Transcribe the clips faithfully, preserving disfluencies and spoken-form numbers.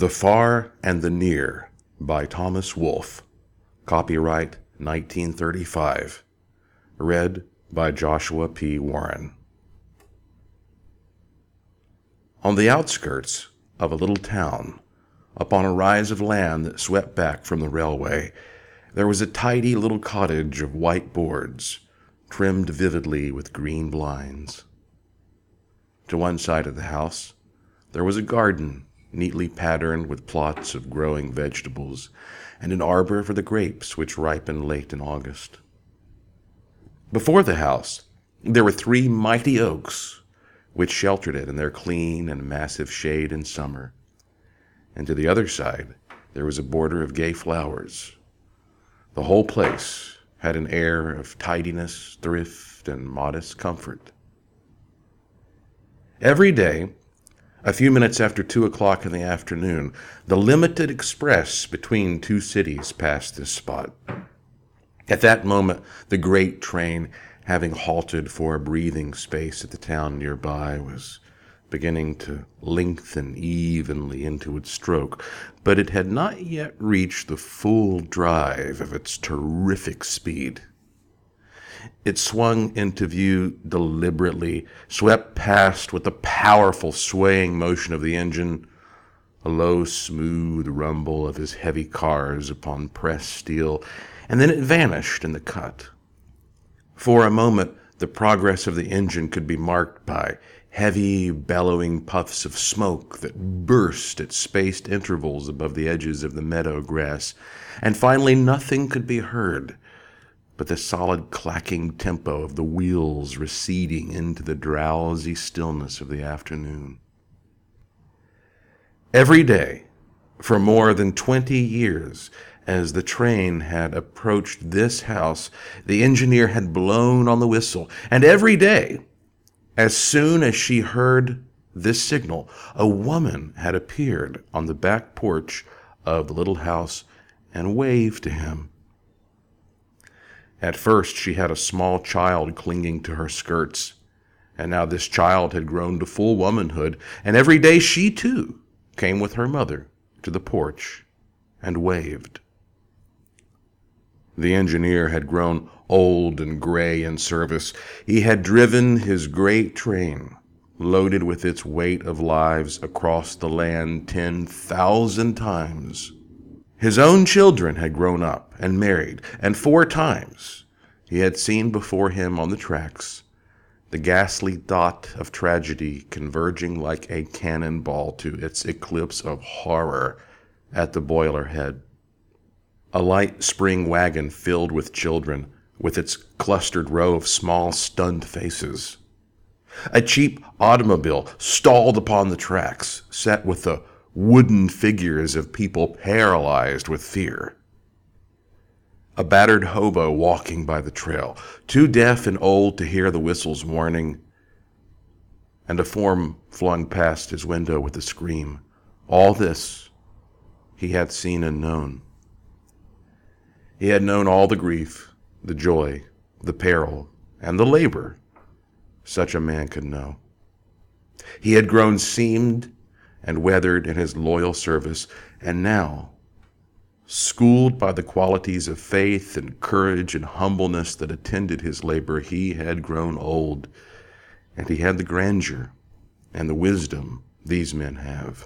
The Far and the Near by Thomas Wolfe. Copyright nineteen thirty-five. Read by Joshua P. Warren. On the outskirts of a little town, upon a rise of land that swept back from the railway, there was a tidy little cottage of white boards, trimmed vividly with green blinds. To one side of the house, there was a garden neatly patterned with plots of growing vegetables and an arbor for the grapes which ripen late in August. Before the house, there were three mighty oaks which sheltered it in their clean and massive shade in summer, and to the other side there was a border of gay flowers. The whole place had an air of tidiness, thrift, and modest comfort. Every day, a few minutes after two o'clock in the afternoon, the limited express between two cities passed this spot. At that moment, the great train, having halted for a breathing space at the town nearby, was beginning to lengthen evenly into its stroke, but it had not yet reached the full drive of its terrific speed. It swung into view deliberately, swept past with the powerful swaying motion of the engine, a low, smooth rumble of his heavy cars upon pressed steel, and then it vanished in the cut. For a moment, the progress of the engine could be marked by heavy, bellowing puffs of smoke that burst at spaced intervals above the edges of the meadow grass, and finally nothing could be heard but the solid clacking tempo of the wheels receding into the drowsy stillness of the afternoon. Every day, for more than twenty years, as the train had approached this house, the engineer had blown on the whistle, and every day, as soon as she heard this signal, a woman had appeared on the back porch of the little house and waved to him. At first, she had a small child clinging to her skirts, and now this child had grown to full womanhood, and every day she, too, came with her mother to the porch and waved. The engineer had grown old and gray in service. He had driven his great train, loaded with its weight of lives, across the land ten thousand times. His own children had grown up and married, and four times he had seen before him on the tracks the ghastly dot of tragedy converging like a cannonball to its eclipse of horror at the boiler head. A light spring wagon filled with children, with its clustered row of small, stunned faces. A cheap automobile stalled upon the tracks, set with the wooden figures of people paralyzed with fear. A battered hobo walking by the trail, too deaf and old to hear the whistle's warning, and a form flung past his window with a scream. All this he had seen and known. He had known all the grief, the joy, the peril, and the labor such a man could know. He had grown seamed and weathered in his loyal service, and now, schooled by the qualities of faith and courage and humbleness that attended his labor, he had grown old, and he had the grandeur and the wisdom these men have.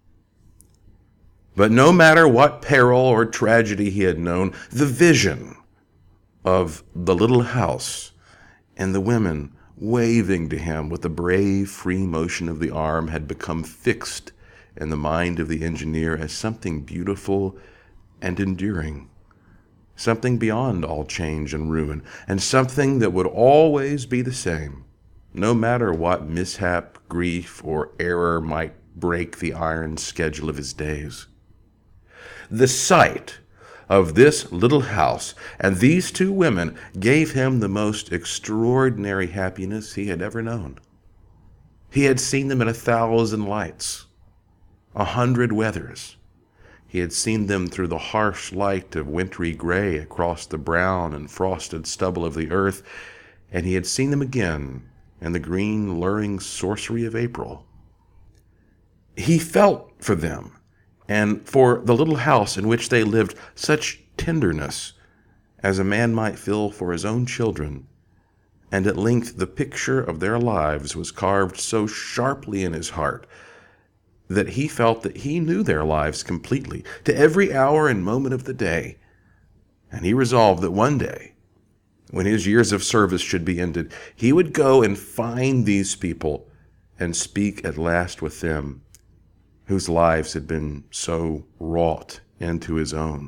But no matter what peril or tragedy he had known, the vision of the little house and the women waving to him with the brave, free motion of the arm had become fixed in the mind of the engineer as something beautiful and enduring, something beyond all change and ruin, and something that would always be the same, no matter what mishap, grief, or error might break the iron schedule of his days. The sight of this little house and these two women gave him the most extraordinary happiness he had ever known. He had seen them in a thousand lights, a hundred weathers. He had seen them through the harsh light of wintry gray across the brown and frosted stubble of the earth, and he had seen them again in the green, luring sorcery of April. He felt for them and for the little house in which they lived such tenderness as a man might feel for his own children. And at length the picture of their lives was carved so sharply in his heart that he felt that he knew their lives completely, to every hour and moment of the day. And he resolved that one day, when his years of service should be ended, he would go and find these people and speak at last with them, whose lives had been so wrought into his own.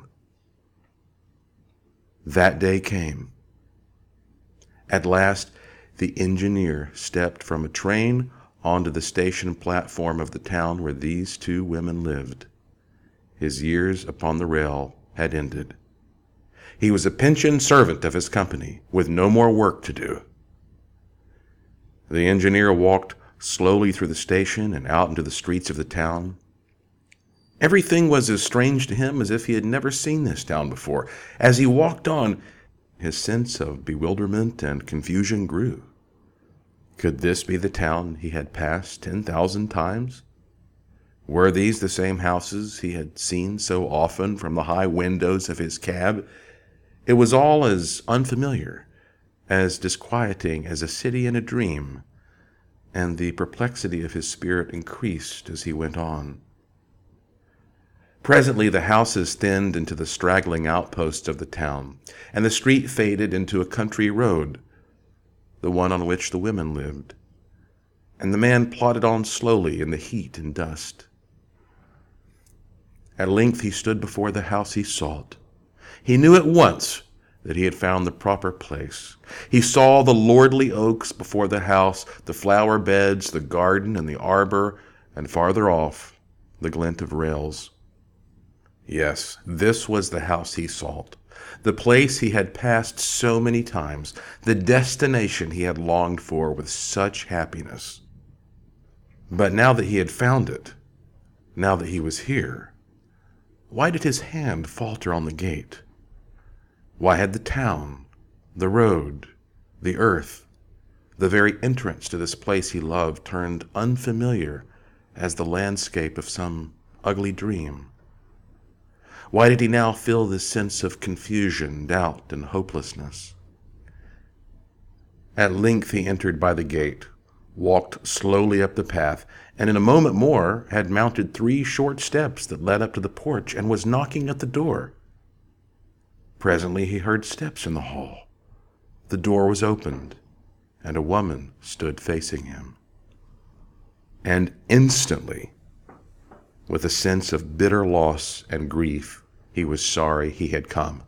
That day came. At last, the engineer stepped from a train onto the station platform of the town where these two women lived. His years upon the rail had ended. He was a pensioned servant of his company, with no more work to do. The engineer walked slowly through the station and out into the streets of the town. Everything was as strange to him as if he had never seen this town before. As he walked on, his sense of bewilderment and confusion grew. Could this be the town he had passed ten thousand times? Were these the same houses he had seen so often from the high windows of his cab? It was all as unfamiliar, as disquieting as a city in a dream, and the perplexity of his spirit increased as he went on. Presently the houses thinned into the straggling outposts of the town, and the street faded into a country road, the one on which the women lived, and the man plodded on slowly in the heat and dust. At length he stood before the house he sought. He knew at once that he had found the proper place. He saw the lordly oaks before the house, the flower beds, the garden, and the arbor, and farther off, the glint of rails. Yes, this was the house he sought, the place he had passed so many times, the destination he had longed for with such happiness. But now that he had found it, now that he was here, why did his hand falter on the gate? Why had the town, the road, the earth, the very entrance to this place he loved turned unfamiliar as the landscape of some ugly dream? Why did he now feel this sense of confusion, doubt, and hopelessness? At length he entered by the gate, walked slowly up the path, and in a moment more had mounted three short steps that led up to the porch and was knocking at the door. Presently he heard steps in the hall. The door was opened, and a woman stood facing him. And instantly, with a sense of bitter loss and grief, he was sorry he had come.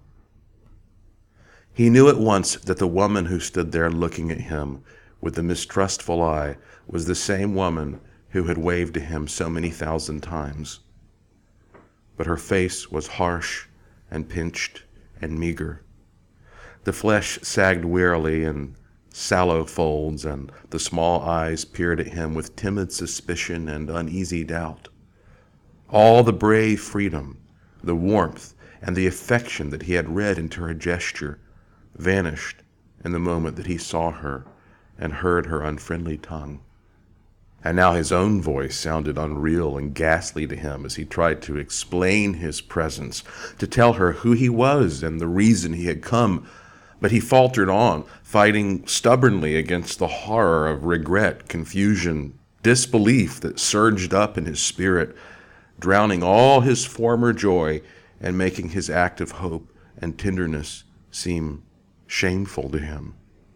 He knew at once that the woman who stood there looking at him with a mistrustful eye was the same woman who had waved to him so many thousand times. But her face was harsh and pinched and meager. The flesh sagged wearily in sallow folds, and the small eyes peered at him with timid suspicion and uneasy doubt. All the brave freedom, the warmth, and the affection that he had read into her gesture vanished in the moment that he saw her and heard her unfriendly tongue. And now his own voice sounded unreal and ghastly to him as he tried to explain his presence, to tell her who he was and the reason he had come. But he faltered on, fighting stubbornly against the horror of regret, confusion, disbelief that surged up in his spirit, drowning all his former joy and making his act of hope and tenderness seem shameful to him.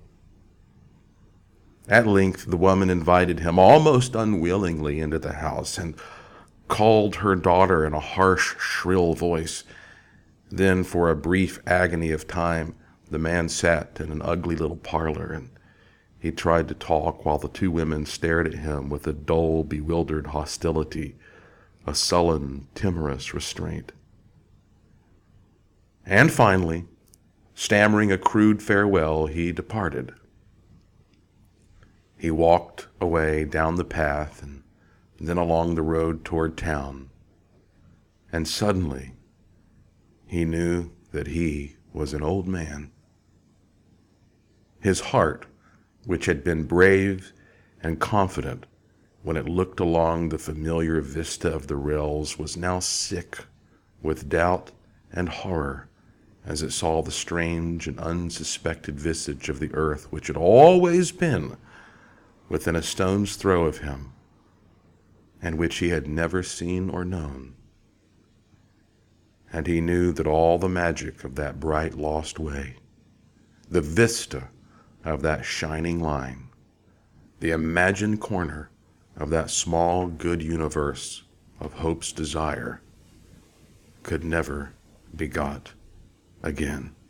At length the woman invited him almost unwillingly into the house and called her daughter in a harsh, shrill voice. Then, for a brief agony of time, the man sat in an ugly little parlor, and he tried to talk while the two women stared at him with a dull, bewildered hostility, a sullen, timorous restraint. And finally, stammering a crude farewell, he departed. He walked away down the path and then along the road toward town, and suddenly he knew that he was an old man. His heart, which had been brave and confident, when it looked along the familiar vista of the rails, was now sick with doubt and horror as it saw the strange and unsuspected visage of the earth which had always been within a stone's throw of him, and which he had never seen or known. And he knew that all the magic of that bright lost way, the vista of that shining line, the imagined corner of that small good universe of hope's desire, could never be got again.